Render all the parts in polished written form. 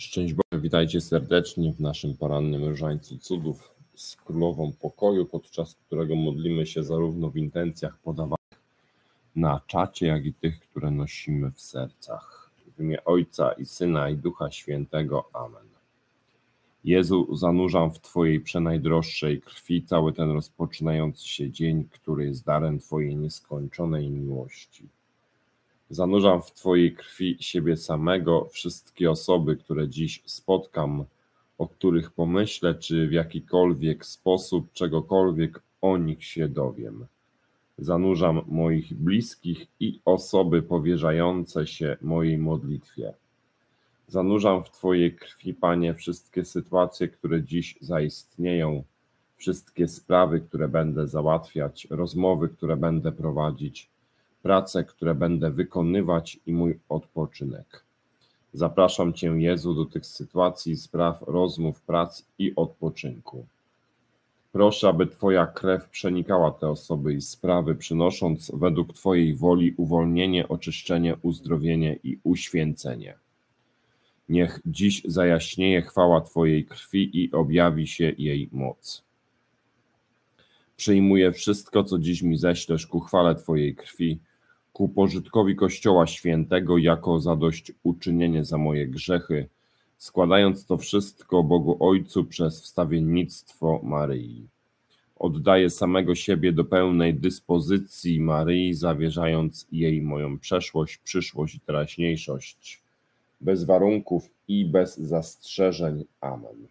Szczęść Boże, witajcie serdecznie w naszym porannym różańcu cudów z Królową Pokoju, podczas którego modlimy się zarówno w intencjach podawanych na czacie, jak i tych, które nosimy w sercach. W imię Ojca i Syna i Ducha Świętego. Amen. Jezu, zanurzam w Twojej przenajdroższej krwi cały ten rozpoczynający się dzień, który jest darem Twojej nieskończonej miłości. Zanurzam w Twojej krwi siebie samego, wszystkie osoby, które dziś spotkam, o których pomyślę, czy w jakikolwiek sposób, czegokolwiek o nich się dowiem. Zanurzam moich bliskich i osoby powierzające się mojej modlitwie. Zanurzam w Twojej krwi, Panie, wszystkie sytuacje, które dziś zaistnieją, wszystkie sprawy, które będę załatwiać, rozmowy, które będę prowadzić, prace, które będę wykonywać i mój odpoczynek. Zapraszam Cię, Jezu, do tych sytuacji, spraw, rozmów, prac i odpoczynku. Proszę, aby Twoja krew przenikała te osoby i sprawy, przynosząc według Twojej woli uwolnienie, oczyszczenie, uzdrowienie i uświęcenie. Niech dziś zajaśnieje chwała Twojej krwi i objawi się jej moc. Przyjmuję wszystko, co dziś mi ześlesz ku chwale Twojej krwi, ku pożytkowi Kościoła Świętego jako zadośćuczynienie za moje grzechy, składając to wszystko Bogu Ojcu przez wstawiennictwo Maryi. Oddaję samego siebie do pełnej dyspozycji Maryi, zawierzając jej moją przeszłość, przyszłość i teraźniejszość, bez warunków i bez zastrzeżeń. Amen.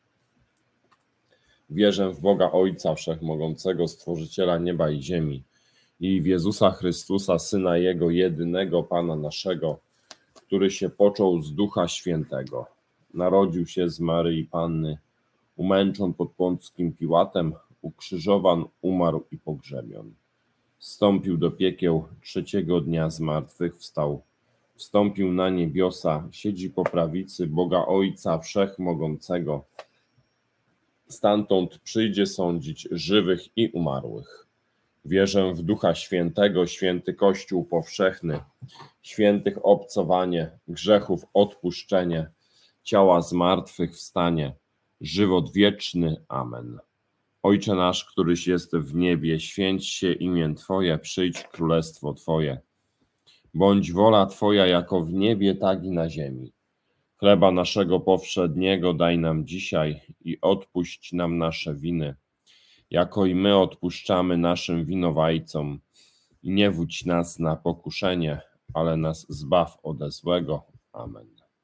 Wierzę w Boga Ojca Wszechmogącego, Stworzyciela nieba i ziemi, i w Jezusa Chrystusa, Syna Jego, jedynego Pana naszego, który się począł z Ducha Świętego. Narodził się z Maryi Panny, umęczon pod Pąckim Piłatem, ukrzyżowan, umarł i pogrzebion. Wstąpił do piekieł, trzeciego dnia zmartwychwstał, wstąpił na niebiosa, siedzi po prawicy Boga Ojca Wszechmogącego. Stamtąd przyjdzie sądzić żywych i umarłych. Wierzę w Ducha Świętego, święty Kościół powszechny, świętych obcowanie, grzechów odpuszczenie, ciała zmartwychwstanie, żywot wieczny. Amen. Ojcze nasz, któryś jest w niebie, święć się imię Twoje, przyjdź królestwo Twoje. Bądź wola Twoja jako w niebie, tak i na ziemi. Chleba naszego powszedniego daj nam dzisiaj i odpuść nam nasze winy, jako i my odpuszczamy naszym winowajcom. I nie wódź nas na pokuszenie, ale nas zbaw ode złego. Amen.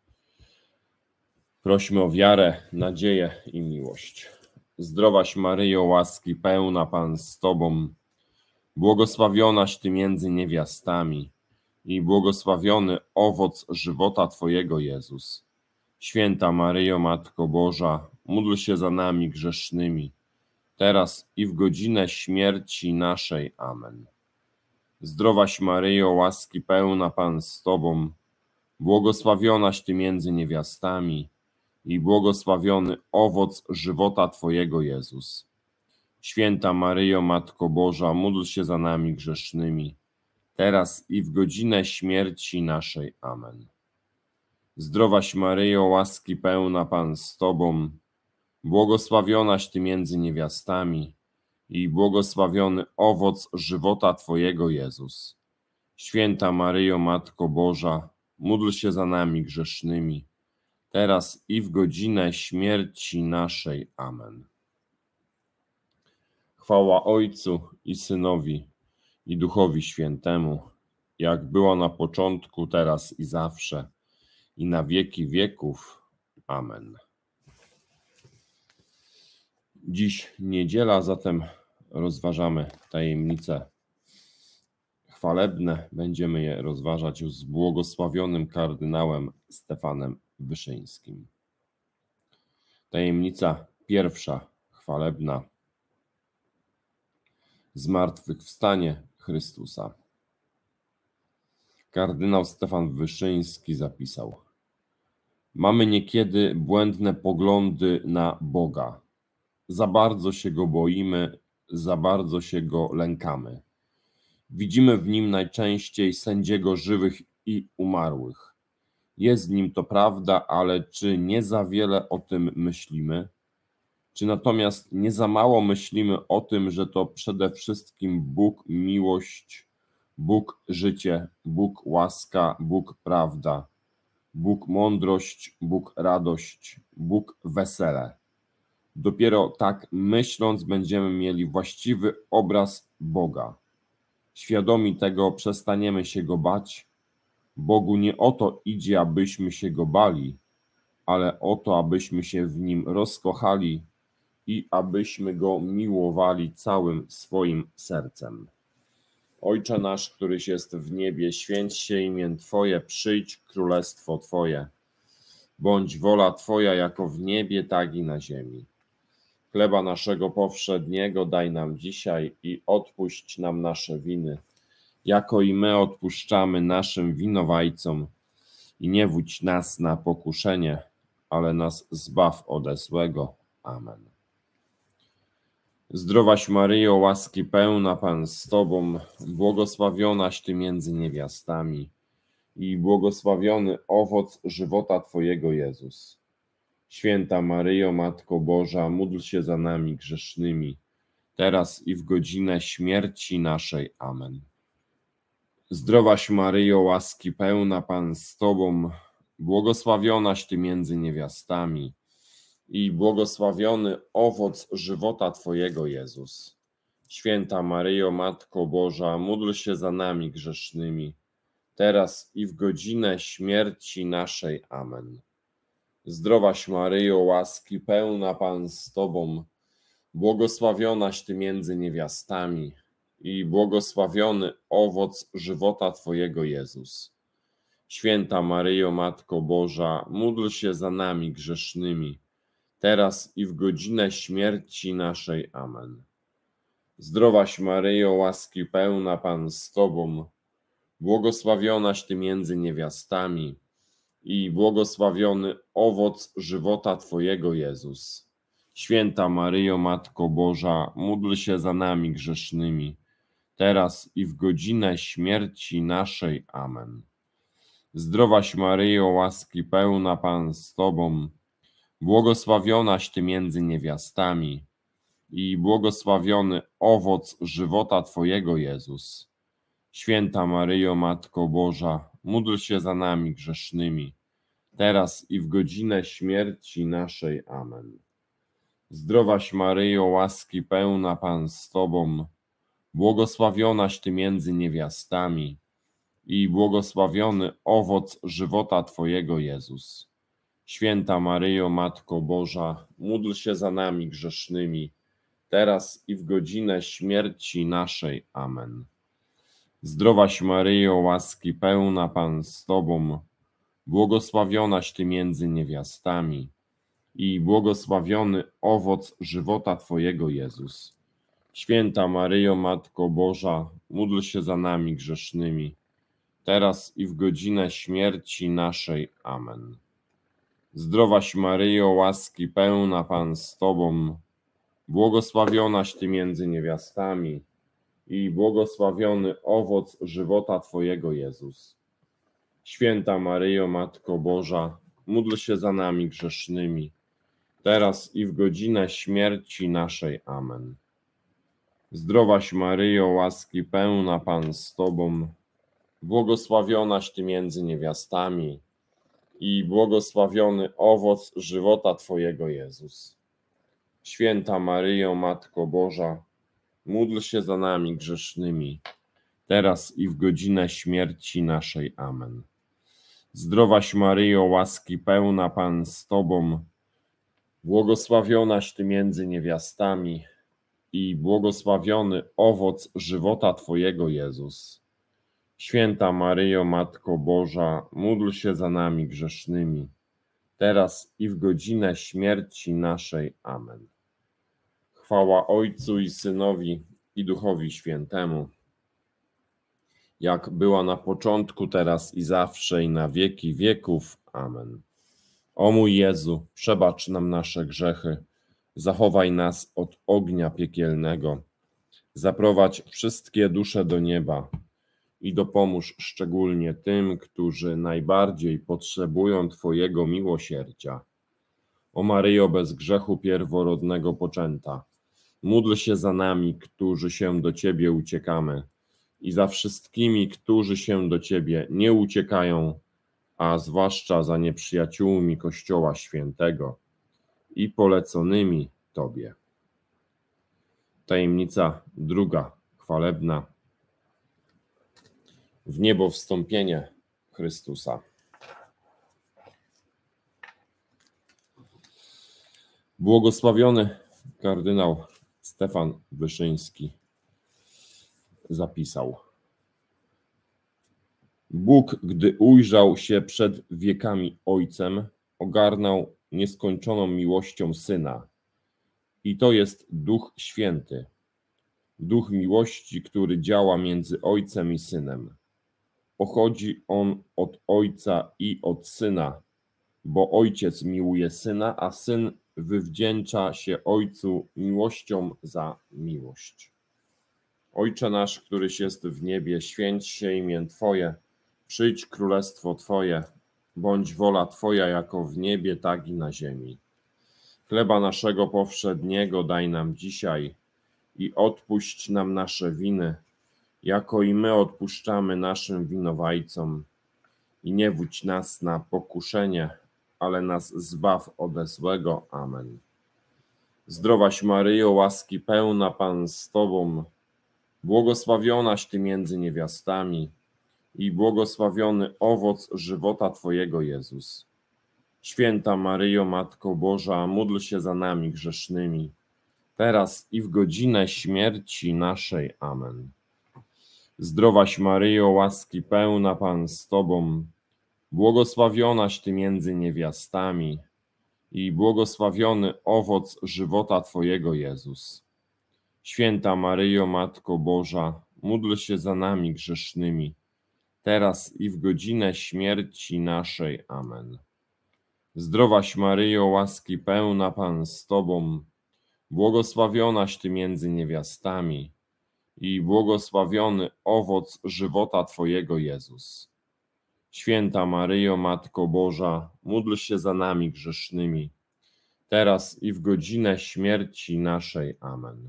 Prośmy o wiarę, nadzieję i miłość. Zdrowaś Maryjo, łaski pełna, Pan z Tobą, błogosławionaś Ty między niewiastami i błogosławiony owoc żywota Twojego, Jezus. Święta Maryjo, Matko Boża, módl się za nami grzesznymi, teraz i w godzinę śmierci naszej. Amen. Zdrowaś Maryjo, łaski pełna, Pan z Tobą, błogosławionaś Ty między niewiastami i błogosławiony owoc żywota Twojego, Jezus. Święta Maryjo, Matko Boża, módl się za nami grzesznymi, teraz i w godzinę śmierci naszej. Amen. Zdrowaś Maryjo, łaski pełna, Pan z Tobą, błogosławionaś Ty między niewiastami i błogosławiony owoc żywota Twojego, Jezus. Święta Maryjo, Matko Boża, módl się za nami grzesznymi, teraz i w godzinę śmierci naszej. Amen. Chwała Ojcu i Synowi i Duchowi Świętemu, jak była na początku, teraz i zawsze, i na wieki wieków. Amen. Dziś niedziela, zatem rozważamy tajemnice chwalebne. Będziemy je rozważać już z błogosławionym kardynałem Stefanem Wyszyńskim. Tajemnica pierwsza, chwalebna. Zmartwychwstanie Chrystusa. Kardynał Stefan Wyszyński zapisał: mamy niekiedy błędne poglądy na Boga. Za bardzo się Go boimy, za bardzo się Go lękamy. Widzimy w Nim najczęściej sędziego żywych i umarłych. Jest w nim to prawda, ale czy nie za wiele o tym myślimy? Czy natomiast nie za mało myślimy o tym, że to przede wszystkim Bóg miłość, Bóg życie, Bóg łaska, Bóg prawda, Bóg mądrość, Bóg radość, Bóg wesele. Dopiero tak myśląc będziemy mieli właściwy obraz Boga. Świadomi tego przestaniemy się Go bać. Bogu nie o to idzie, abyśmy się Go bali, ale o to, abyśmy się w Nim rozkochali i abyśmy Go miłowali całym swoim sercem. Ojcze nasz, któryś jest w niebie, święć się imię Twoje, przyjdź królestwo Twoje. Bądź wola Twoja jako w niebie, tak i na ziemi. Chleba naszego powszedniego daj nam dzisiaj i odpuść nam nasze winy, jako i my odpuszczamy naszym winowajcom. I nie wódź nas na pokuszenie, ale nas zbaw ode złego. Amen. Zdrowaś Maryjo, łaski pełna, Pan z Tobą, błogosławionaś Ty między niewiastami i błogosławiony owoc żywota Twojego, Jezus. Święta Maryjo, Matko Boża, módl się za nami grzesznymi, teraz i w godzinę śmierci naszej. Amen. Zdrowaś Maryjo, łaski pełna, Pan z Tobą, błogosławionaś Ty między niewiastami i błogosławiony owoc żywota Twojego, Jezus. Święta Maryjo, Matko Boża, módl się za nami grzesznymi, teraz i w godzinę śmierci naszej. Amen. Zdrowaś Maryjo, łaski pełna, Pan z Tobą, błogosławionaś Ty między niewiastami i błogosławiony owoc żywota Twojego, Jezus. Święta Maryjo, Matko Boża, módl się za nami grzesznymi, teraz i w godzinę śmierci naszej. Amen. Zdrowaś Maryjo, łaski pełna, Pan z Tobą, błogosławionaś Ty między niewiastami i błogosławiony owoc żywota Twojego, Jezus. Święta Maryjo, Matko Boża, módl się za nami grzesznymi, teraz i w godzinę śmierci naszej. Amen. Zdrowaś Maryjo, łaski pełna, Pan z Tobą, błogosławionaś Ty między niewiastami i błogosławiony owoc żywota Twojego, Jezus. Święta Maryjo, Matko Boża, módl się za nami grzesznymi, teraz i w godzinę śmierci naszej. Amen. Zdrowaś Maryjo, łaski pełna, Pan z Tobą, błogosławionaś Ty między niewiastami i błogosławiony owoc żywota Twojego, Jezus. Święta Maryjo, Matko Boża, módl się za nami grzesznymi, teraz i w godzinę śmierci naszej. Amen. Zdrowaś Maryjo, łaski pełna, Pan z Tobą, błogosławionaś Ty między niewiastami i błogosławiony owoc żywota Twojego, Jezus. Święta Maryjo, Matko Boża, módl się za nami grzesznymi, teraz i w godzinę śmierci naszej. Amen. Zdrowaś Maryjo, łaski pełna, Pan z Tobą, błogosławionaś Ty między niewiastami i błogosławiony owoc żywota Twojego, Jezus. Święta Maryjo, Matko Boża, módl się za nami grzesznymi, teraz i w godzinę śmierci naszej. Amen. Zdrowaś Maryjo, łaski pełna, Pan z Tobą, błogosławionaś Ty między niewiastami i błogosławiony owoc żywota Twojego, Jezus. Święta Maryjo, Matko Boża, módl się za nami grzesznymi, teraz i w godzinę śmierci naszej. Amen. Zdrowaś Maryjo, łaski pełna, Pan z Tobą, błogosławionaś Ty między niewiastami i błogosławiony owoc żywota Twojego, Jezus. Święta Maryjo, Matko Boża, módl się za nami grzesznymi, teraz i w godzinę śmierci naszej. Amen. Chwała Ojcu i Synowi i Duchowi Świętemu, jak była na początku, teraz i zawsze, i na wieki wieków. Amen. O mój Jezu, przebacz nam nasze grzechy, zachowaj nas od ognia piekielnego, zaprowadź wszystkie dusze do nieba i dopomóż szczególnie tym, którzy najbardziej potrzebują Twojego miłosierdzia. O Maryjo, bez grzechu pierworodnego poczęta, módl się za nami, którzy się do Ciebie uciekamy, i za wszystkimi, którzy się do Ciebie nie uciekają, a zwłaszcza za nieprzyjaciółmi Kościoła Świętego i poleconymi Tobie. Tajemnica druga, chwalebna. W niebo wstąpienie Chrystusa. Błogosławiony kardynał Stefan Wyszyński zapisał: Bóg, gdy ujrzał się przed wiekami Ojcem, ogarnął nieskończoną miłością Syna. I to jest Duch Święty, Duch miłości, który działa między Ojcem i Synem. Pochodzi on od Ojca i od Syna, bo Ojciec miłuje Syna, a Syn wywdzięcza się Ojcu miłością za miłość. Ojcze nasz, któryś jest w niebie, święć się imię Twoje, przyjdź królestwo Twoje, bądź wola Twoja jako w niebie, tak i na ziemi. Chleba naszego powszedniego daj nam dzisiaj i odpuść nam nasze winy, jako i my odpuszczamy naszym winowajcom. I nie wódź nas na pokuszenie, ale nas zbaw ode złego. Amen. Zdrowaś Maryjo, łaski pełna, Pan z Tobą, błogosławionaś Ty między niewiastami i błogosławiony owoc żywota Twojego, Jezus. Święta Maryjo, Matko Boża, módl się za nami grzesznymi, teraz i w godzinę śmierci naszej. Amen. Zdrowaś Maryjo, łaski pełna, Pan z Tobą, błogosławionaś Ty między niewiastami i błogosławiony owoc żywota Twojego, Jezus. Święta Maryjo, Matko Boża, módl się za nami grzesznymi, teraz i w godzinę śmierci naszej. Amen. Zdrowaś Maryjo, łaski pełna, Pan z Tobą, błogosławionaś Ty między niewiastami i błogosławiony owoc żywota Twojego, Jezus. Święta Maryjo, Matko Boża, módl się za nami grzesznymi, teraz i w godzinę śmierci naszej. Amen.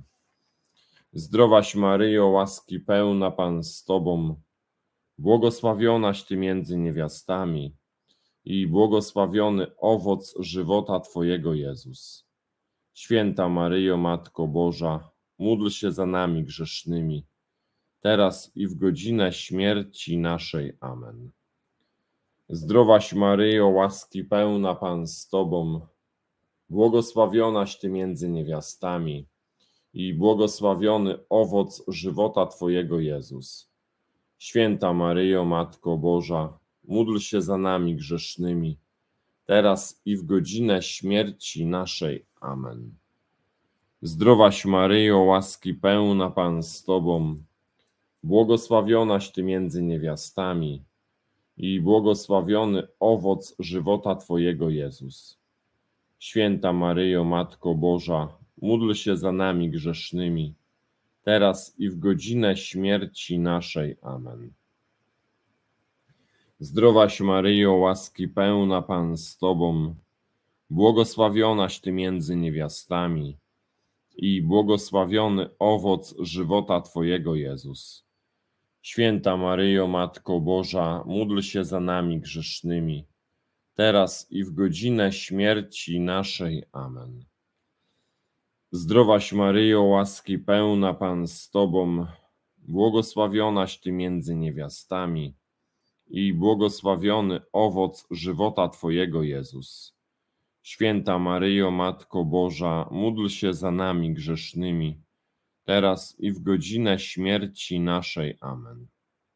Zdrowaś Maryjo, łaski pełna, Pan z Tobą, błogosławionaś Ty między niewiastami i błogosławiony owoc żywota Twojego, Jezus. Święta Maryjo, Matko Boża, módl się za nami grzesznymi, teraz i w godzinę śmierci naszej. Amen. Zdrowaś Maryjo, łaski pełna, Pan z Tobą, błogosławionaś Ty między niewiastami i błogosławiony owoc żywota Twojego, Jezus. Święta Maryjo, Matko Boża, módl się za nami grzesznymi, teraz i w godzinę śmierci naszej. Amen. Zdrowaś Maryjo, łaski pełna, Pan z Tobą, błogosławionaś Ty między niewiastami i błogosławiony owoc żywota Twojego, Jezus. Święta Maryjo, Matko Boża, módl się za nami grzesznymi, teraz i w godzinę śmierci naszej. Amen. Zdrowaś Maryjo, łaski pełna, Pan z Tobą, błogosławionaś Ty między niewiastami i błogosławiony owoc żywota Twojego, Jezus. Święta Maryjo, Matko Boża, módl się za nami grzesznymi, teraz i w godzinę śmierci naszej. Amen. Zdrowaś Maryjo, łaski pełna, Pan z Tobą, błogosławionaś Ty między niewiastami i błogosławiony owoc żywota Twojego, Jezus. Święta Maryjo, Matko Boża, módl się za nami grzesznymi, teraz i w godzinę śmierci naszej. Amen.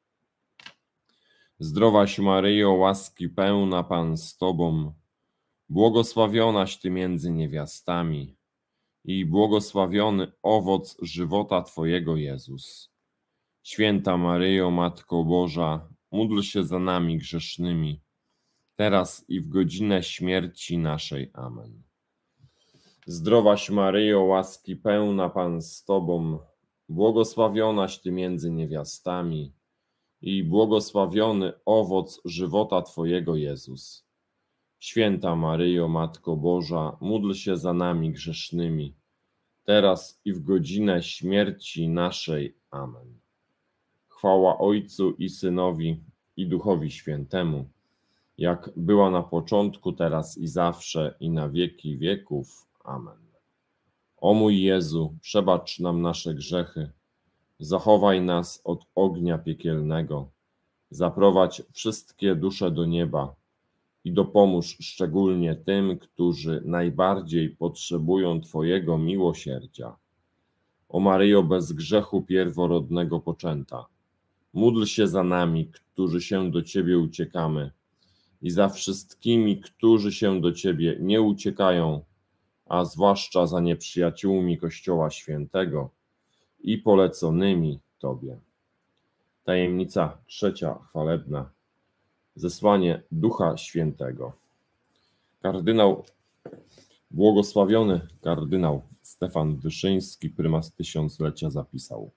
Zdrowaś Maryjo, łaski pełna, Pan z Tobą, błogosławionaś Ty między niewiastami i błogosławiony owoc żywota Twojego, Jezus. Święta Maryjo, Matko Boża, módl się za nami grzesznymi, teraz i w godzinę śmierci naszej. Amen. Zdrowaś Maryjo, łaski pełna, Pan z Tobą, błogosławionaś Ty między niewiastami i błogosławiony owoc żywota Twojego, Jezus. Święta Maryjo, Matko Boża, módl się za nami grzesznymi, teraz i w godzinę śmierci naszej. Amen. Chwała Ojcu i Synowi, i Duchowi Świętemu, jak była na początku, teraz i zawsze, i na wieki wieków. Amen. O mój Jezu, przebacz nam nasze grzechy, zachowaj nas od ognia piekielnego, zaprowadź wszystkie dusze do nieba i dopomóż szczególnie tym, którzy najbardziej potrzebują Twojego miłosierdzia. O Maryjo, bez grzechu pierworodnego poczęta, módl się za nami, którzy się do Ciebie uciekamy, i za wszystkimi, którzy się do Ciebie nie uciekają, a zwłaszcza za nieprzyjaciółmi Kościoła Świętego i poleconymi Tobie. Tajemnica trzecia chwalebna. Zesłanie Ducha Świętego. Błogosławiony kardynał Stefan Wyszyński, prymas tysiąclecia, zapisał: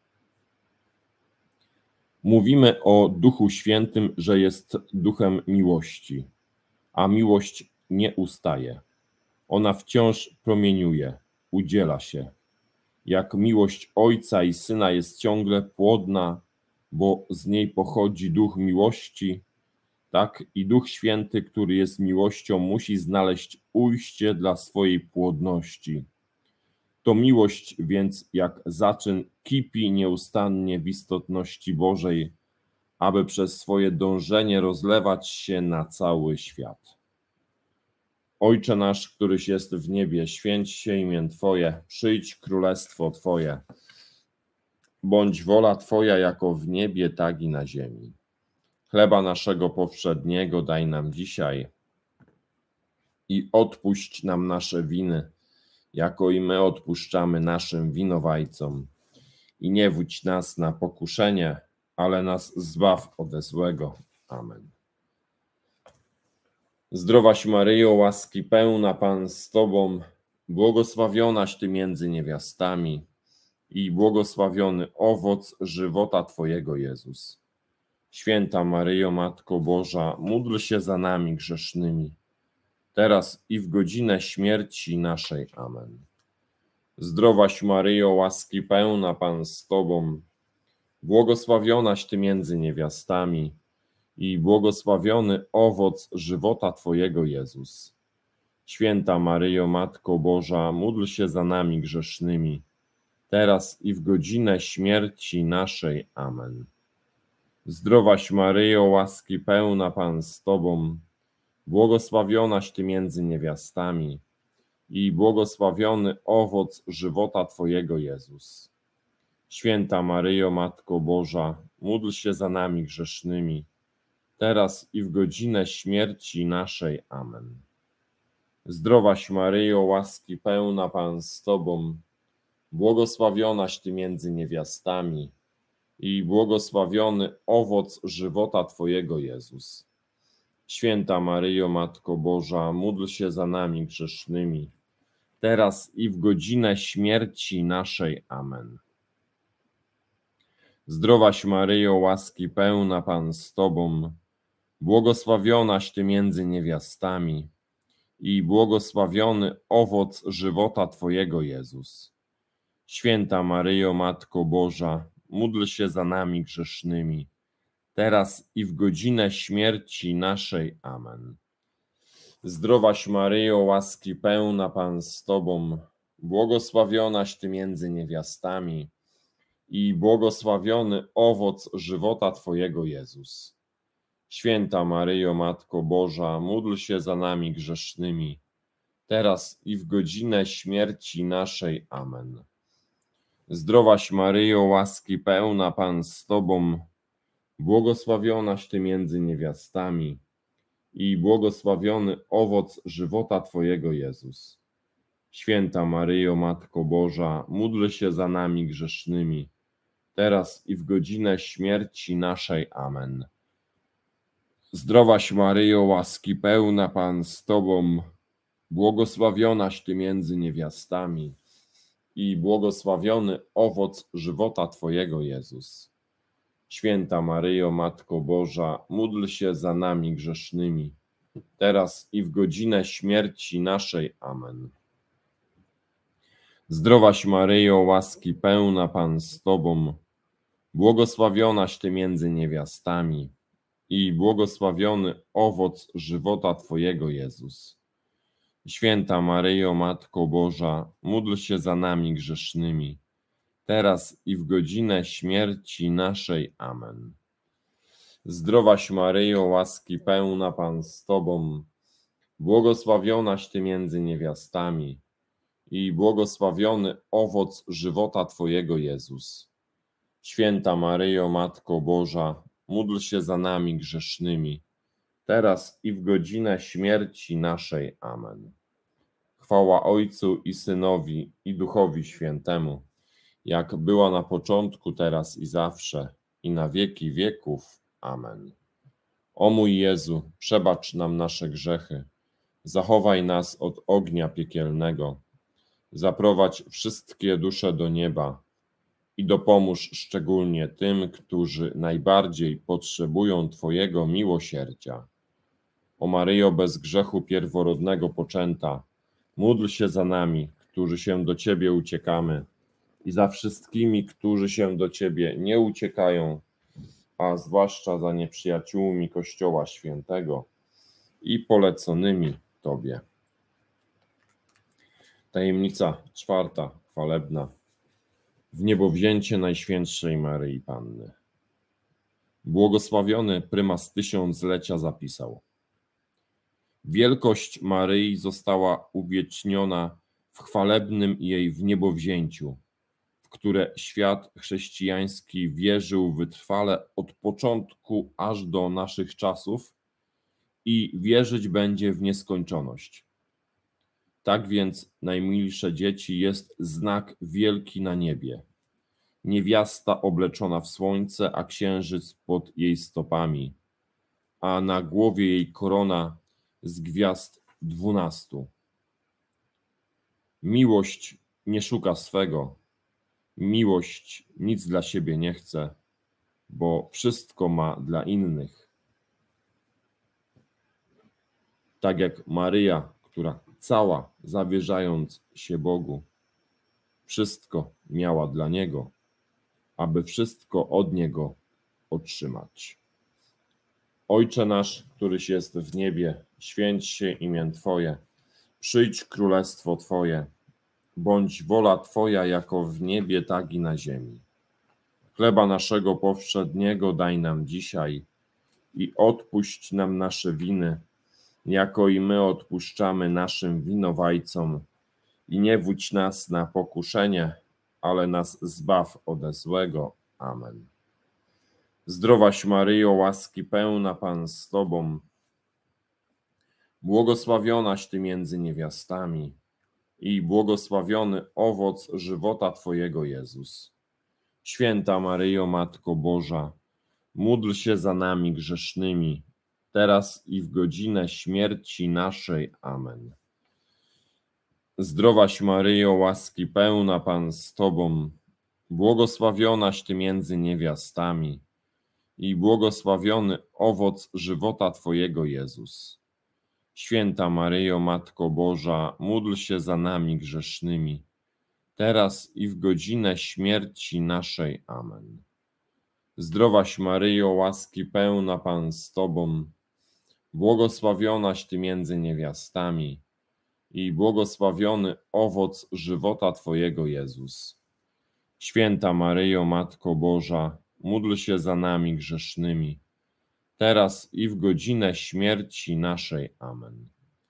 mówimy o Duchu Świętym, że jest duchem miłości, a miłość nie ustaje. Ona wciąż promieniuje, udziela się. Jak miłość Ojca i Syna jest ciągle płodna, bo z niej pochodzi duch miłości, tak i Duch Święty, który jest miłością, musi znaleźć ujście dla swojej płodności. To miłość więc jak zaczyn kipi nieustannie w istotności Bożej, aby przez swoje dążenie rozlewać się na cały świat. Ojcze nasz, któryś jest w niebie, święć się imię Twoje, przyjdź królestwo Twoje. Bądź wola Twoja jako w niebie, tak i na ziemi. Chleba naszego powszedniego daj nam dzisiaj i odpuść nam nasze winy, jako i my odpuszczamy naszym winowajcom. I nie wódź nas na pokuszenie, ale nas zbaw ode złego. Amen. Zdrowaś Maryjo, łaski pełna, Pan z Tobą, błogosławionaś Ty między niewiastami i błogosławiony owoc żywota Twojego, Jezus. Święta Maryjo, Matko Boża, módl się za nami grzesznymi, teraz i w godzinę śmierci naszej. Amen. Zdrowaś Maryjo, łaski pełna, Pan z Tobą, błogosławionaś Ty między niewiastami i błogosławiony owoc żywota Twojego, Jezus. Święta Maryjo, Matko Boża, módl się za nami grzesznymi, teraz i w godzinę śmierci naszej. Amen. Zdrowaś Maryjo, łaski pełna, Pan z Tobą, błogosławionaś Ty między niewiastami i błogosławiony owoc żywota Twojego, Jezus. Święta Maryjo, Matko Boża, módl się za nami grzesznymi, teraz i w godzinę śmierci naszej. Amen. Zdrowaś Maryjo, łaski pełna, Pan z Tobą, błogosławionaś Ty między niewiastami i błogosławiony owoc żywota Twojego, Jezus. Święta Maryjo, Matko Boża, módl się za nami grzesznymi, teraz i w godzinę śmierci naszej. Amen. Zdrowaś Maryjo, łaski pełna, Pan z Tobą, błogosławionaś Ty między niewiastami i błogosławiony owoc żywota Twojego, Jezus. Święta Maryjo, Matko Boża, módl się za nami grzesznymi, teraz i w godzinę śmierci naszej. Amen. Zdrowaś Maryjo, łaski pełna, Pan z Tobą, błogosławionaś Ty między niewiastami i błogosławiony owoc żywota Twojego, Jezus. Święta Maryjo, Matko Boża, módl się za nami grzesznymi, teraz i w godzinę śmierci naszej. Amen. Zdrowaś Maryjo, łaski pełna, Pan z Tobą, błogosławionaś Ty między niewiastami i błogosławiony owoc żywota Twojego, Jezus. Święta Maryjo, Matko Boża, módl się za nami grzesznymi, teraz i w godzinę śmierci naszej. Amen. Zdrowaś Maryjo, łaski pełna, Pan z Tobą, błogosławionaś Ty między niewiastami i błogosławiony owoc żywota Twojego, Jezus. Święta Maryjo, Matko Boża, módl się za nami grzesznymi, teraz i w godzinę śmierci naszej. Amen. Zdrowaś Maryjo, łaski pełna, Pan z Tobą, błogosławionaś Ty między niewiastami i błogosławiony owoc żywota Twojego, Jezus. Święta Maryjo, Matko Boża, módl się za nami grzesznymi, teraz i w godzinę śmierci naszej. Amen. Zdrowaś Maryjo, łaski pełna, Pan z Tobą, błogosławionaś Ty między niewiastami i błogosławiony owoc żywota Twojego, Jezus. Święta Maryjo, Matko Boża, módl się za nami grzesznymi, teraz i w godzinę śmierci naszej. Amen. Chwała Ojcu i Synowi, i Duchowi Świętemu, jak była na początku, teraz i zawsze, i na wieki wieków. Amen. O mój Jezu, przebacz nam nasze grzechy, zachowaj nas od ognia piekielnego, zaprowadź wszystkie dusze do nieba i dopomóż szczególnie tym, którzy najbardziej potrzebują Twojego miłosierdzia. O Maryjo, bez grzechu pierworodnego poczęta, módl się za nami, którzy się do Ciebie uciekamy, i za wszystkimi, którzy się do Ciebie nie uciekają, a zwłaszcza za nieprzyjaciółmi Kościoła Świętego i poleconymi Tobie. Tajemnica czwarta, chwalebna. Wniebowzięcie Najświętszej Maryi Panny. Błogosławiony prymas tysiąclecia zapisał: wielkość Maryi została uwieczniona w chwalebnym jej wniebowzięciu, w które świat chrześcijański wierzył wytrwale od początku aż do naszych czasów i wierzyć będzie w nieskończoność. Tak więc, najmilsze dzieci, jest znak wielki na niebie. Niewiasta obleczona w słońce, a księżyc pod jej stopami, a na głowie jej korona z gwiazd 12. Miłość nie szuka swego, miłość nic dla siebie nie chce, bo wszystko ma dla innych. Tak jak Maryja, która cała zawierzając się Bogu, wszystko miała dla Niego, aby wszystko od Niego otrzymać. Ojcze nasz, któryś jest w niebie, święć się imię Twoje, przyjdź królestwo Twoje, bądź wola Twoja jako w niebie, tak i na ziemi. Chleba naszego powszedniego daj nam dzisiaj i odpuść nam nasze winy, jako i my odpuszczamy naszym winowajcom. I nie wódź nas na pokuszenie, ale nas zbaw ode złego. Amen. Zdrowaś Maryjo, łaski pełna, Pan z Tobą, błogosławionaś Ty między niewiastami i błogosławiony owoc żywota Twojego, Jezus. Święta Maryjo, Matko Boża, módl się za nami grzesznymi, teraz i w godzinę śmierci naszej. Amen. Zdrowaś Maryjo, łaski pełna, Pan z Tobą, błogosławionaś Ty między niewiastami i błogosławiony owoc żywota Twojego, Jezus. Święta Maryjo, Matko Boża, módl się za nami grzesznymi, teraz i w godzinę śmierci naszej. Amen. Zdrowaś Maryjo, łaski pełna, Pan z Tobą, błogosławionaś Ty między niewiastami i błogosławiony owoc żywota Twojego, Jezus. Święta Maryjo, Matko Boża, módl się za nami grzesznymi, teraz i w godzinę śmierci naszej. Amen.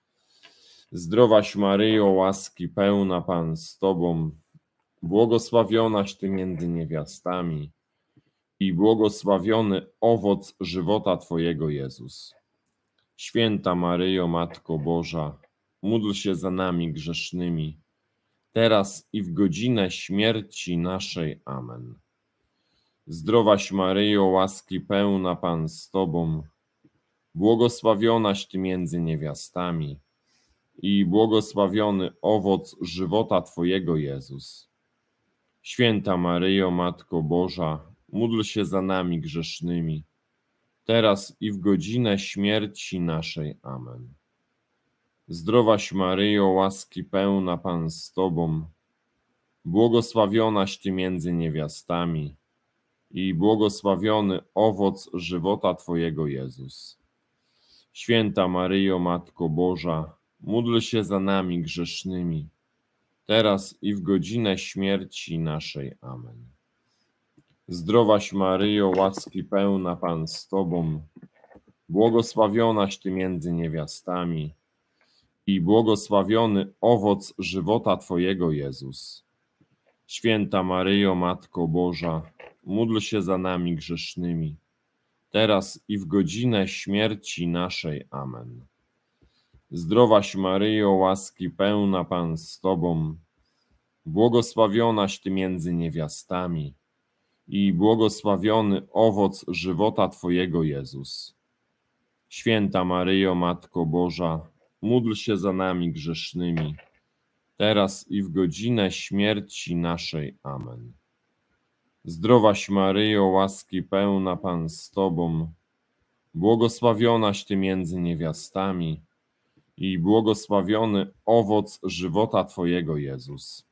Zdrowaś Maryjo, łaski pełna, Pan z Tobą, błogosławionaś Ty między niewiastami i błogosławiony owoc żywota Twojego, Jezus. Święta Maryjo, Matko Boża, módl się za nami grzesznymi, teraz i w godzinę śmierci naszej. Amen. Zdrowaś Maryjo, łaski pełna, Pan z Tobą, błogosławionaś Ty między niewiastami i błogosławiony owoc żywota Twojego, Jezus. Święta Maryjo, Matko Boża, módl się za nami grzesznymi, teraz i w godzinę śmierci naszej. Amen. Zdrowaś Maryjo, łaski pełna, Pan z Tobą, błogosławionaś Ty między niewiastami i błogosławiony owoc żywota Twojego, Jezus. Święta Maryjo, Matko Boża, módl się za nami grzesznymi, teraz i w godzinę śmierci naszej. Amen. Zdrowaś Maryjo, łaski pełna, Pan z Tobą, błogosławionaś Ty między niewiastami i błogosławiony owoc żywota Twojego, Jezus. Święta Maryjo, Matko Boża, módl się za nami grzesznymi, teraz i w godzinę śmierci naszej. Amen. Zdrowaś Maryjo, łaski pełna, Pan z Tobą, błogosławionaś Ty między niewiastami i błogosławiony owoc żywota Twojego, Jezus. Święta Maryjo, Matko Boża, módl się za nami grzesznymi, teraz i w godzinę śmierci naszej. Amen. Zdrowaś Maryjo, łaski pełna, Pan z Tobą, błogosławionaś Ty między niewiastami i błogosławiony owoc żywota Twojego, Jezus.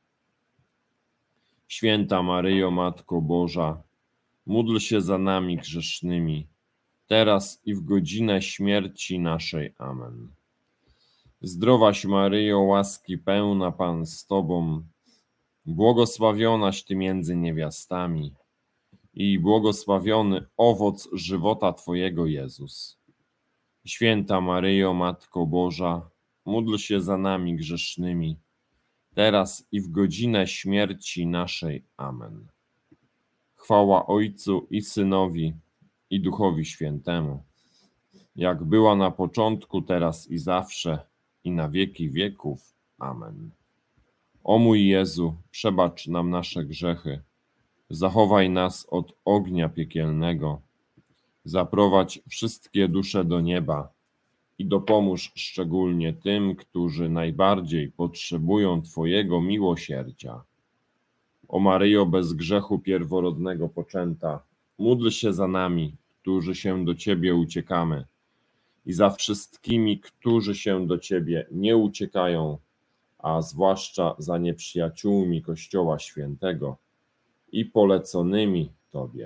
Święta Maryjo, Matko Boża, módl się za nami grzesznymi, teraz i w godzinę śmierci naszej. Amen. Zdrowaś Maryjo, łaski pełna, Pan z Tobą, błogosławionaś Ty między niewiastami i błogosławiony owoc żywota Twojego, Jezus. Święta Maryjo, Matko Boża, módl się za nami grzesznymi, teraz i w godzinę śmierci naszej. Amen. Chwała Ojcu i Synowi, i Duchowi Świętemu, jak była na początku, teraz i zawsze, i na wieki wieków. Amen. O mój Jezu, przebacz nam nasze grzechy, zachowaj nas od ognia piekielnego, zaprowadź wszystkie dusze do nieba i dopomóż szczególnie tym, którzy najbardziej potrzebują Twojego miłosierdzia. O Maryjo, bez grzechu pierworodnego poczęta, módl się za nami, którzy się do Ciebie uciekamy, i za wszystkimi, którzy się do Ciebie nie uciekają, a zwłaszcza za nieprzyjaciółmi Kościoła Świętego i poleconymi Tobie.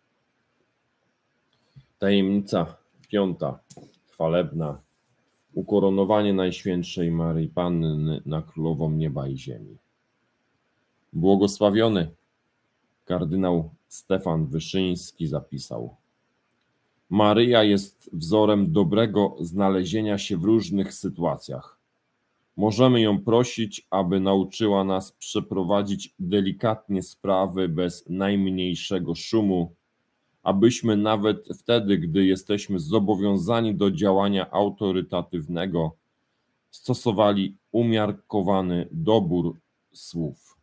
Tajemnica 5. Chwalebna. Ukoronowanie Najświętszej Maryi Panny na Królową Nieba i Ziemi. Błogosławiony kardynał Stefan Wyszyński zapisał: Maryja jest wzorem dobrego znalezienia się w różnych sytuacjach. Możemy ją prosić, aby nauczyła nas przeprowadzić delikatnie sprawy bez najmniejszego szumu, abyśmy nawet wtedy, gdy jesteśmy zobowiązani do działania autorytatywnego, stosowali umiarkowany dobór słów.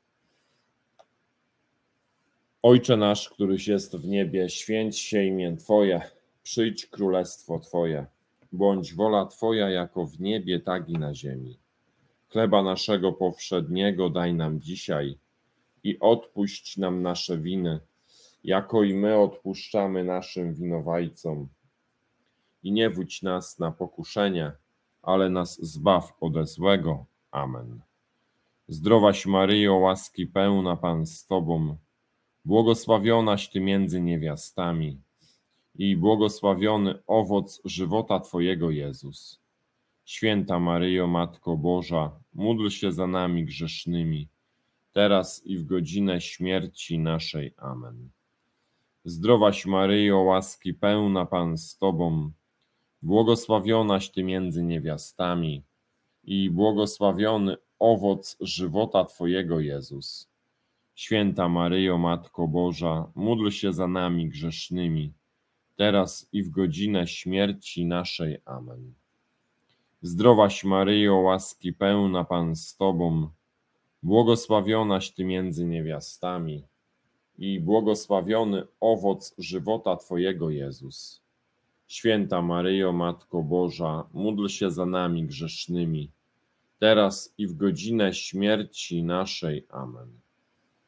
Ojcze nasz, któryś jest w niebie, święć się imię Twoje, przyjdź królestwo Twoje, bądź wola Twoja jako w niebie, tak i na ziemi. Chleba naszego powszedniego daj nam dzisiaj i odpuść nam nasze winy, jako i my odpuszczamy naszym winowajcom. I nie wódź nas na pokuszenie, ale nas zbaw ode złego. Amen. Zdrowaś Maryjo, łaski pełna, Pan z Tobą, błogosławionaś Ty między niewiastami i błogosławiony owoc żywota Twojego, Jezus. Święta Maryjo, Matko Boża, módl się za nami grzesznymi, teraz i w godzinę śmierci naszej. Amen. Zdrowaś Maryjo, łaski pełna, Pan z Tobą, błogosławionaś Ty między niewiastami i błogosławiony owoc żywota Twojego, Jezus. Święta Maryjo, Matko Boża, módl się za nami grzesznymi, teraz i w godzinę śmierci naszej. Amen. Zdrowaś Maryjo, łaski pełna, Pan z Tobą, błogosławionaś Ty między niewiastami i błogosławiony owoc żywota Twojego, Jezus. Święta Maryjo, Matko Boża, módl się za nami grzesznymi, teraz i w godzinę śmierci naszej. Amen.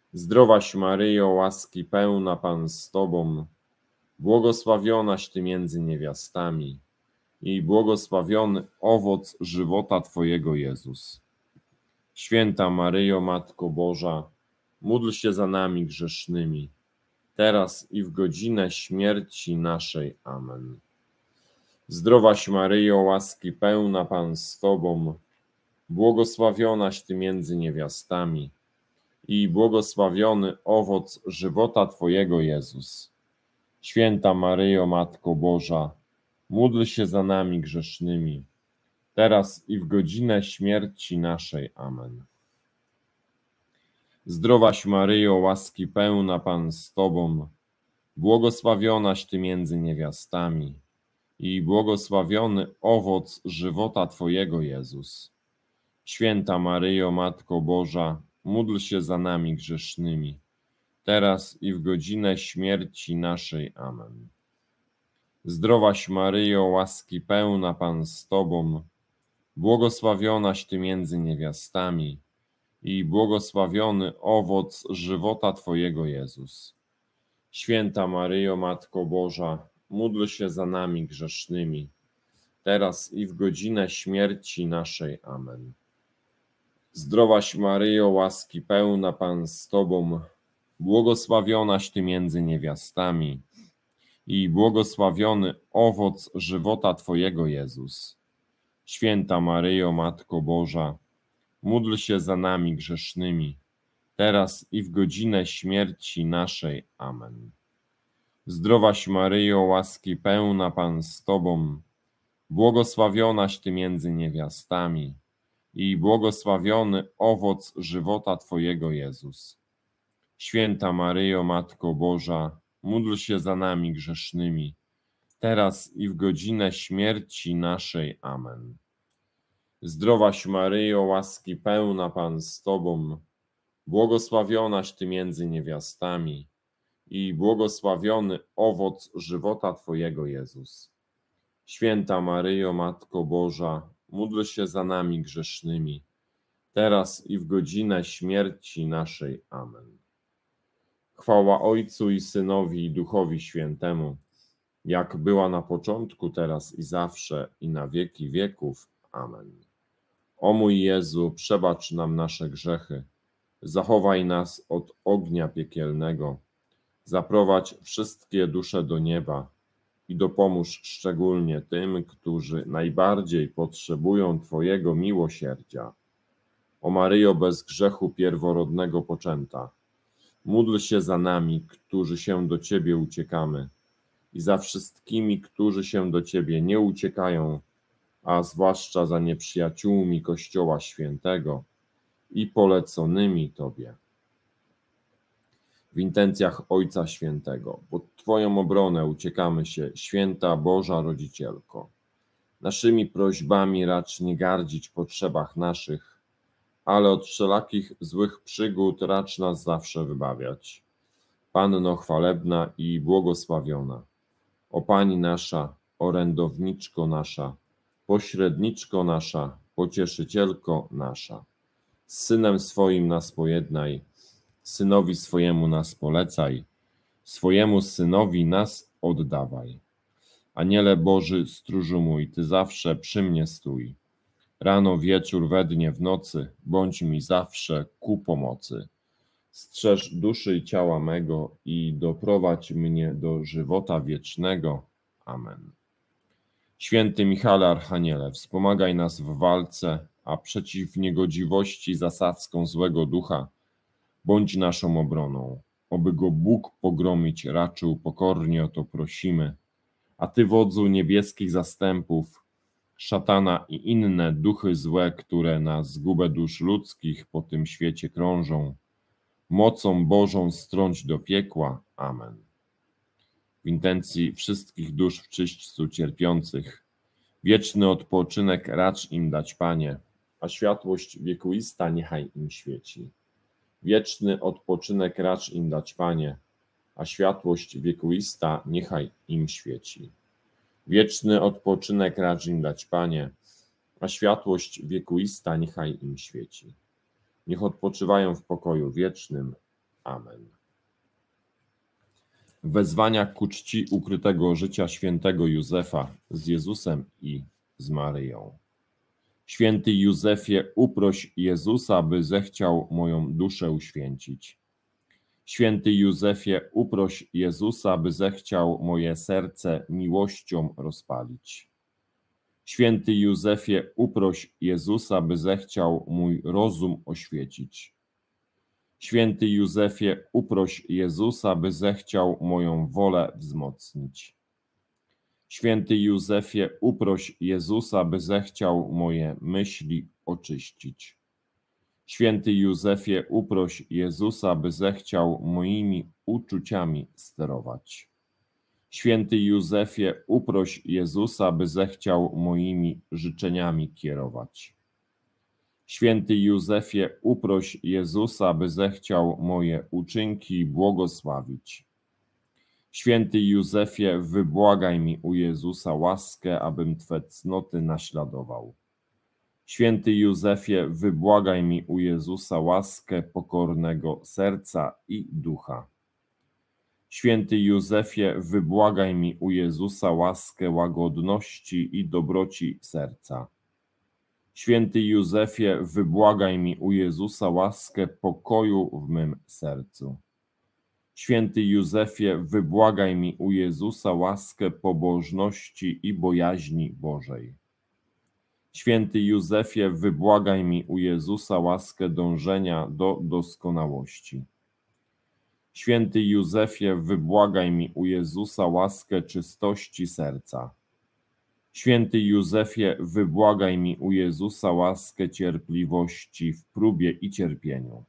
Zdrowaś Maryjo, łaski pełna, Pan z Tobą, błogosławionaś Ty między niewiastami i błogosławiony owoc żywota Twojego, Jezus. Święta Maryjo, Matko Boża, módl się za nami grzesznymi, teraz i w godzinę śmierci naszej. Amen. Zdrowaś Maryjo, łaski pełna, Pan z Tobą, błogosławionaś Ty między niewiastami i błogosławiony owoc żywota Twojego, Jezus. Święta Maryjo, Matko Boża, módl się za nami grzesznymi, teraz i w godzinę śmierci naszej. Amen. Zdrowaś Maryjo, łaski pełna, Pan z Tobą, błogosławionaś Ty między niewiastami i błogosławiony owoc żywota Twojego, Jezus. Święta Maryjo, Matko Boża, módl się za nami grzesznymi, teraz i w godzinę śmierci naszej. Amen. Zdrowaś Maryjo, łaski pełna, Pan z Tobą, błogosławionaś Ty między niewiastami i błogosławiony owoc żywota Twojego, Jezus. Święta Maryjo, Matko Boża, módl się za nami grzesznymi, teraz i w godzinę śmierci naszej. Amen. Zdrowaś Maryjo, łaski pełna, Pan z Tobą, błogosławionaś Ty między niewiastami i błogosławiony owoc żywota Twojego, Jezus. Święta Maryjo, Matko Boża, módl się za nami grzesznymi, teraz i w godzinę śmierci naszej. Amen. Zdrowaś Maryjo, łaski pełna, Pan z Tobą, błogosławionaś Ty między niewiastami i błogosławiony owoc żywota Twojego, Jezus. Święta Maryjo, Matko Boża, módl się za nami grzesznymi, teraz i w godzinę śmierci naszej. Amen. Zdrowaś Maryjo, łaski pełna, Pan z Tobą, błogosławionaś Ty między niewiastami i błogosławiony owoc żywota Twojego, Jezus. Święta Maryjo, Matko Boża, módl się za nami grzesznymi, teraz i w godzinę śmierci naszej. Amen. Chwała Ojcu i Synowi i Duchowi Świętemu, jak była na początku, teraz i zawsze, i na wieki wieków. Amen. O mój Jezu, przebacz nam nasze grzechy, zachowaj nas od ognia piekielnego, zaprowadź wszystkie dusze do nieba i dopomóż szczególnie tym, którzy najbardziej potrzebują Twojego miłosierdzia. O Maryjo, bez grzechu pierworodnego poczęta, módl się za nami, którzy się do Ciebie uciekamy, i za wszystkimi, którzy się do Ciebie nie uciekają, a zwłaszcza za nieprzyjaciółmi Kościoła Świętego i poleconymi Tobie. W intencjach Ojca Świętego, pod Twoją obronę uciekamy się, Święta Boża Rodzicielko. Naszymi prośbami racz nie gardzić w potrzebach naszych, ale od wszelakich złych przygód racz nas zawsze wybawiać. Panno chwalebna i błogosławiona, o Pani nasza, orędowniczko nasza, pośredniczko nasza, pocieszycielko nasza, z Synem swoim nas pojednaj, Synowi swojemu nas polecaj, swojemu Synowi nas oddawaj. Aniele Boży, stróżu mój, Ty zawsze przy mnie stój. Rano, wieczór, we dnie, w nocy, bądź mi zawsze ku pomocy. Strzeż duszy i ciała mego i doprowadź mnie do żywota wiecznego. Amen. Święty Michale Archaniele, wspomagaj nas w walce, a przeciw niegodziwości zasadzką złego ducha bądź naszą obroną. Oby go Bóg pogromić raczył, pokornie o to prosimy. A Ty, wodzu niebieskich zastępów, szatana i inne duchy złe, które na zgubę dusz ludzkich po tym świecie krążą, mocą Bożą strąć do piekła. Amen. W intencji wszystkich dusz w czyśćcu cierpiących, wieczny odpoczynek racz im dać, Panie, a światłość wiekuista niechaj im świeci. Wieczny odpoczynek racz im dać, Panie, a światłość wiekuista niechaj im świeci. Wieczny odpoczynek racz im dać, Panie, a światłość wiekuista niechaj im świeci. Niech odpoczywają w pokoju wiecznym. Amen. Wezwania ku czci ukrytego życia świętego Józefa z Jezusem i z Maryją. Święty Józefie, uproś Jezusa, by zechciał moją duszę uświęcić. Święty Józefie, uproś Jezusa, by zechciał moje serce miłością rozpalić. Święty Józefie, uproś Jezusa, by zechciał mój rozum oświecić. Święty Józefie, uproś Jezusa, by zechciał moją wolę wzmocnić. Święty Józefie, uproś Jezusa, by zechciał moje myśli oczyścić. Święty Józefie, uproś Jezusa, by zechciał moimi uczuciami sterować. Święty Józefie, uproś Jezusa, by zechciał moimi życzeniami kierować. Święty Józefie, uproś Jezusa, by zechciał moje uczynki błogosławić. Święty Józefie, wybłagaj mi u Jezusa łaskę, abym Twe cnoty naśladował. Święty Józefie, wybłagaj mi u Jezusa łaskę pokornego serca i ducha. Święty Józefie, wybłagaj mi u Jezusa łaskę łagodności i dobroci serca. Święty Józefie, wybłagaj mi u Jezusa łaskę pokoju w mym sercu. Święty Józefie, wybłagaj mi u Jezusa łaskę pobożności i bojaźni Bożej. Święty Józefie, wybłagaj mi u Jezusa łaskę dążenia do doskonałości. Święty Józefie, wybłagaj mi u Jezusa łaskę czystości serca. Święty Józefie, wybłagaj mi u Jezusa łaskę cierpliwości w próbie i cierpieniu.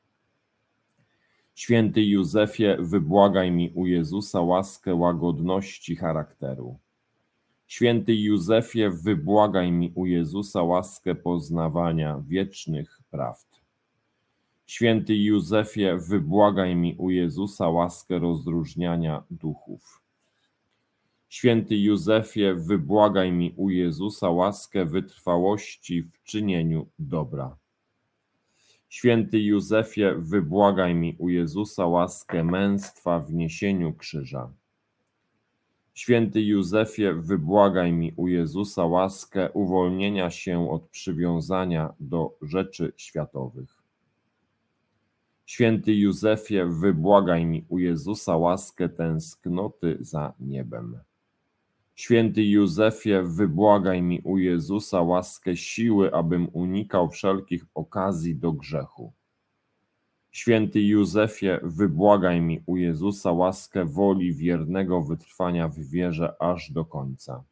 Święty Józefie, wybłagaj mi u Jezusa łaskę łagodności charakteru. Święty Józefie, wybłagaj mi u Jezusa łaskę poznawania wiecznych prawd. Święty Józefie, wybłagaj mi u Jezusa łaskę rozróżniania duchów. Święty Józefie, wybłagaj mi u Jezusa łaskę wytrwałości w czynieniu dobra. Święty Józefie, wybłagaj mi u Jezusa łaskę męstwa w niesieniu krzyża. Święty Józefie, wybłagaj mi u Jezusa łaskę uwolnienia się od przywiązania do rzeczy światowych. Święty Józefie, wybłagaj mi u Jezusa łaskę tęsknoty za niebem. Święty Józefie, wybłagaj mi u Jezusa łaskę siły, abym unikał wszelkich okazji do grzechu. Święty Józefie, wybłagaj mi u Jezusa łaskę woli wiernego wytrwania w wierze aż do końca.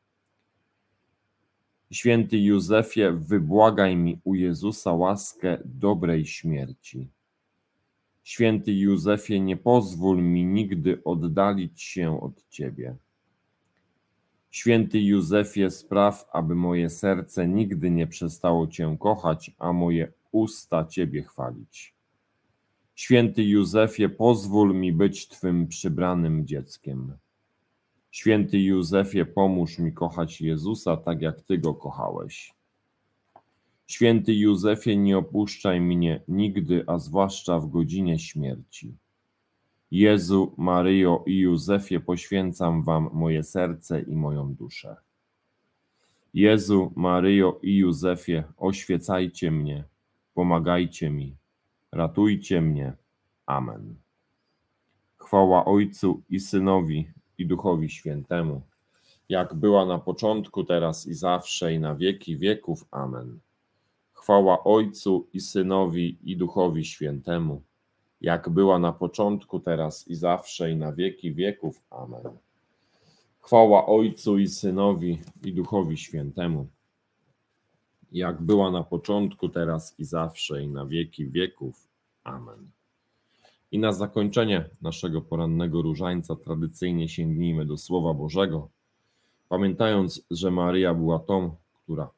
Święty Józefie, wybłagaj mi u Jezusa łaskę dobrej śmierci. Święty Józefie, nie pozwól mi nigdy oddalić się od Ciebie. Święty Józefie, spraw, aby moje serce nigdy nie przestało Cię kochać, a moje usta Ciebie chwalić. Święty Józefie, pozwól mi być Twym przybranym dzieckiem. Święty Józefie, pomóż mi kochać Jezusa tak, jak Ty Go kochałeś. Święty Józefie, nie opuszczaj mnie nigdy, a zwłaszcza w godzinie śmierci. Jezu, Maryjo i Józefie, poświęcam Wam moje serce i moją duszę. Jezu, Maryjo i Józefie, oświecajcie mnie, pomagajcie mi, ratujcie mnie. Amen. Chwała Ojcu i Synowi, i Duchowi Świętemu, jak była na początku, teraz i zawsze, i na wieki wieków. Amen. Chwała Ojcu i Synowi, i Duchowi Świętemu, jak była na początku, teraz i zawsze, i na wieki wieków. Amen. Chwała Ojcu i Synowi, i Duchowi Świętemu, jak była na początku, teraz i zawsze, i na wieki wieków. Amen. I na zakończenie naszego porannego różańca tradycyjnie sięgnijmy do Słowa Bożego, pamiętając, że Maryja była tą, która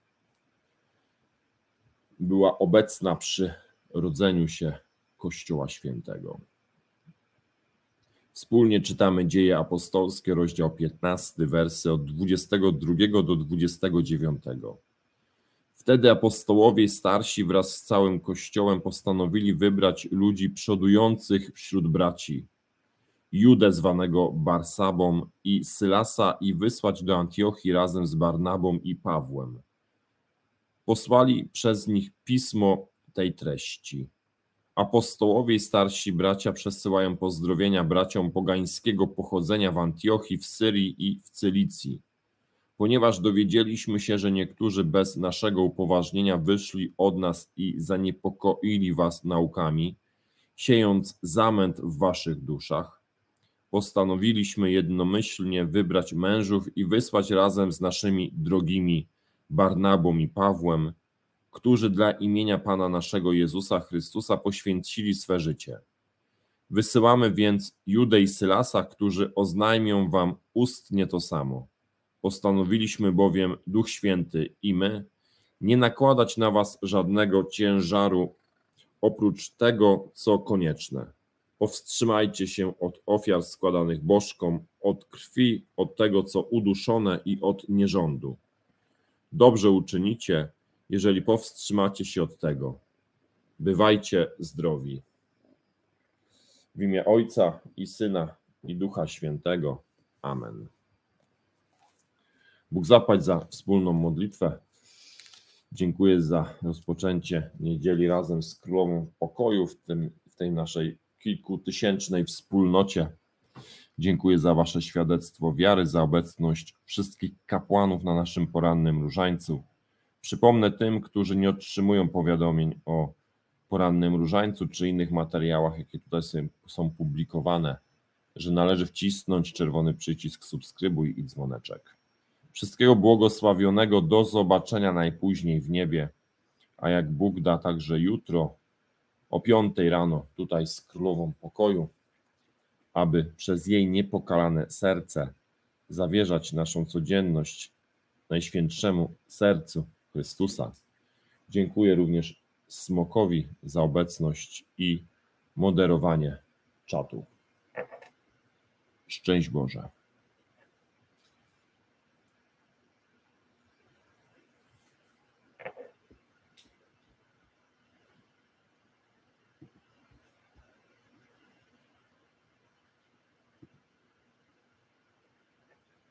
była obecna przy rodzeniu się Kościoła Świętego. Wspólnie czytamy Dzieje Apostolskie, rozdział 15, wersy od 22 do 29. Wtedy apostołowie starsi wraz z całym Kościołem postanowili wybrać ludzi przodujących wśród braci, Judę zwanego Barsabą i Sylasa, i wysłać do Antiochii razem z Barnabą i Pawłem. Posłali przez nich pismo tej treści. Apostołowie i starsi bracia przesyłają pozdrowienia braciom pogańskiego pochodzenia w Antiochii, w Syrii i w Cylicji, ponieważ dowiedzieliśmy się, że niektórzy bez naszego upoważnienia wyszli od nas i zaniepokoili was naukami, siejąc zamęt w waszych duszach. Postanowiliśmy jednomyślnie wybrać mężów i wysłać razem z naszymi drogimi Barnabą i Pawłem, którzy dla imienia Pana naszego Jezusa Chrystusa poświęcili swe życie. Wysyłamy więc Judę i Sylasa, którzy oznajmią wam ustnie to samo. Postanowiliśmy bowiem, Duch Święty i my, nie nakładać na was żadnego ciężaru oprócz tego, co konieczne. Powstrzymajcie się od ofiar składanych bożkom, od krwi, od tego, co uduszone, i od nierządu. Dobrze uczynicie, jeżeli powstrzymacie się od tego. Bywajcie zdrowi. W imię Ojca i Syna i Ducha Świętego. Amen. Bóg zapłać za wspólną modlitwę. Dziękuję za rozpoczęcie niedzieli razem z Królową Pokoju w tej naszej kilkutysięcznej wspólnocie. Dziękuję za wasze świadectwo wiary, za obecność wszystkich kapłanów na naszym porannym różańcu. Przypomnę tym, którzy nie otrzymują powiadomień o porannym różańcu czy innych materiałach, jakie tutaj są publikowane, że należy wcisnąć czerwony przycisk subskrybuj i dzwoneczek. Wszystkiego błogosławionego, do zobaczenia najpóźniej w niebie, a jak Bóg da, także jutro o 5 rano tutaj z Królową Pokoju, aby przez jej niepokalane serce zawierzać naszą codzienność Najświętszemu Sercu Chrystusa. Dziękuję również Smokowi za obecność i moderowanie czatu. Szczęść Boże.